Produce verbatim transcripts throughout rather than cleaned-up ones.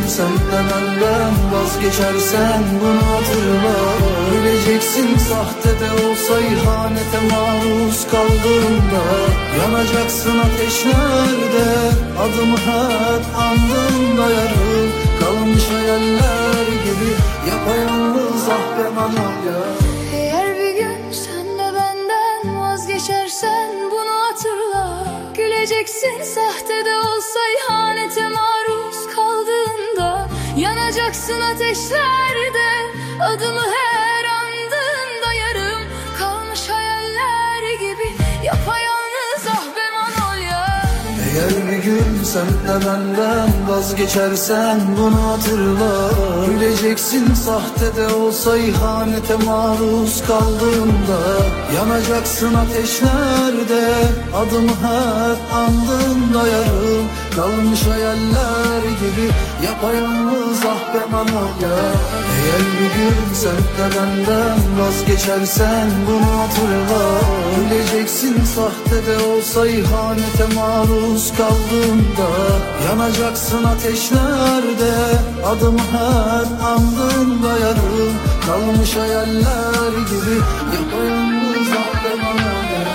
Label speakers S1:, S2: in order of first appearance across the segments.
S1: sen de benden vazgeçersen bunu hatırla. Bileceksin sahte de olsa ihanete maruz kaldığında yanacaksın ateşlerde. Adımı her andığında yarım kalmış hayaller gibi yapayalnız ah be Manolya.
S2: Eğer bir gün sen de benden vazgeçersen bunu hatırla. Güleceksin sahte de olsa ihanete maruz kaldığında yanacaksın ateşlerde. Adımı her andığında yarım kalmış hayaller gibi yapayalnız ah be Manolya.
S1: Eğer bir gün sen de benden vazgeçersen bunu hatırla. Bileceksin sahte de olsa ihanete maruz kaldığında yanacaksın ateşlerde. Adımı her andığında yarım kalmış hayaller gibi yapayalnız ah be Manolya. Eğer bir gün sen de benden vazgeçersen bunu hatırla. Bileceksin sahte de olsa ihanete maruz kaldığında yanacaksın ateşlerde. Adımı her andığında yarım kalmış hayaller gibi yapayalnız ah be Manolya.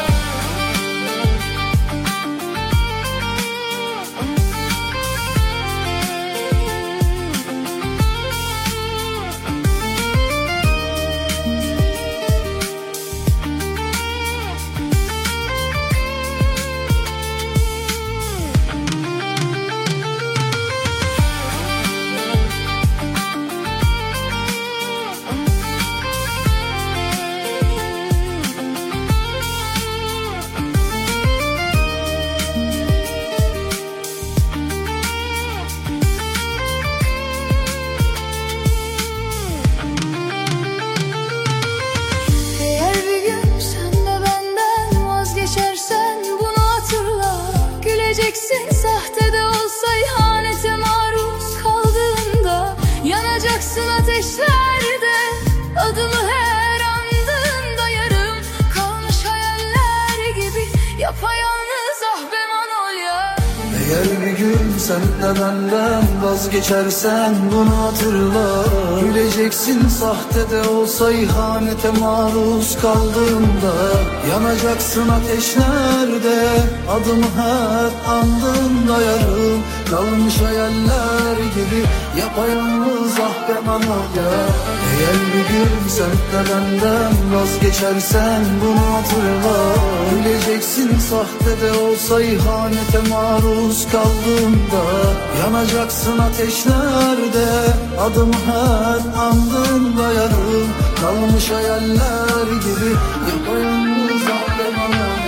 S2: Güleceksin sahte de olsa ihanete maruz kaldığında yanacaksın ateşlerde. Adımı her andığında yarım kalmış hayaller gibi yapayalnız ah be Manolya.
S1: Eğer bir gün sen de benden vazgeçersen bunu hatırla. Bileceksin sahte de olsa ihanete maruz kaldığında yanacaksın ateşlerde. Adımı her andığında yarım kalmış hayaller gibi yapayalnız ah be Manolya. Eğer bir gün sen de benden vazgeçersen bunu hatırla. Bileceksin sahte de olsa ihanete maruz kaldığında yanacaksın ateşlerde. Adımı her andığında yarım kalmış hayaller gibi yapayalnız ah be Manolya.